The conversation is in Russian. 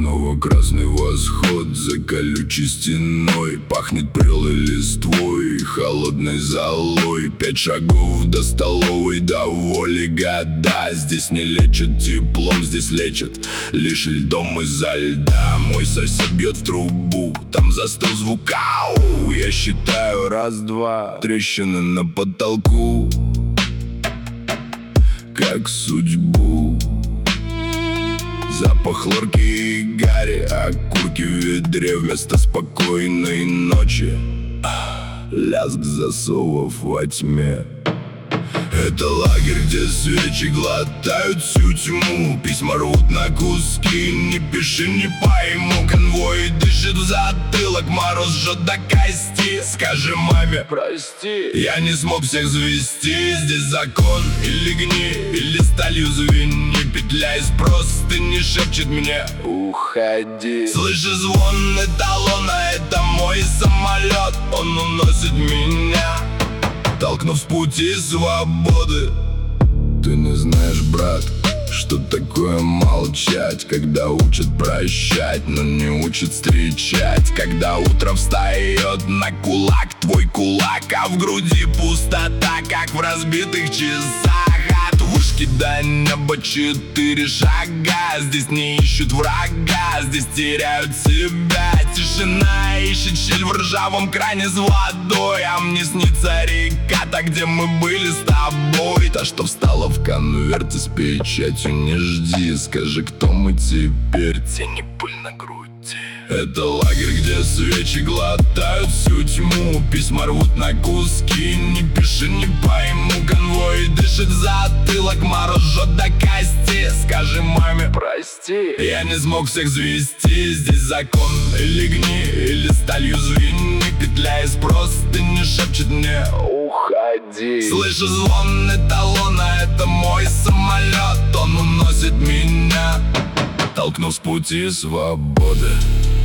снова красный восход за колючей стеной. Пахнет прелой листвой и холодной золой. 5 шагов до столовой, до воли года. Здесь не лечат теплом, здесь лечат лишь льдом из-за льда. Мой сосед бьет в трубу, там застыл звук. Ау! Я считаю раз-два, трещины на потолку, как судьбу. Запах хлорки и гари, окурки в ведре вместо спокойной ночи. Лязг засовов во тьме. Это лагерь, где свечи глотают всю тьму. Письма рвут на куски, не пиши, не пойму. Конвой дышит в затылок, мороз жжет до кости. Скажи маме прости, я не смог всех завести. Здесь закон, или гни, или сталью звени. Петля из простыни шепчет мне уходи. Слышишь звон эталона, это мой самолет. Он уносит меня, толкнув с пути свободы. Ты не знаешь, брат, что такое молчать, когда учат прощать, но не учат встречать. Когда утро встает на кулак твой кулак, а в груди пустота, как в разбитых часах. От вышки до неба 4 шага. Здесь не ищут врага, здесь теряют себя. Тишина ищет щель в ржавом кране с водой. А мне снится река, та, где мы были с тобой. Та, что встала в конверте с печатью. Не жди, скажи, кто мы теперь. Тени, пыль на груди. Это лагерь, где свечи глотают всю тьму. Письма рвут на куски, не пиши, не пойму. Конвой дышит в затылок, мороз жжет до кости. Скажи маме прости, я не смог всех завести. Здесь закон, или гни, или сталью звени. Петля из простыни шепчет мне уходи. Слышу звон эталона, это мой самолет. Он уносит меня, толкнув с пути свободы.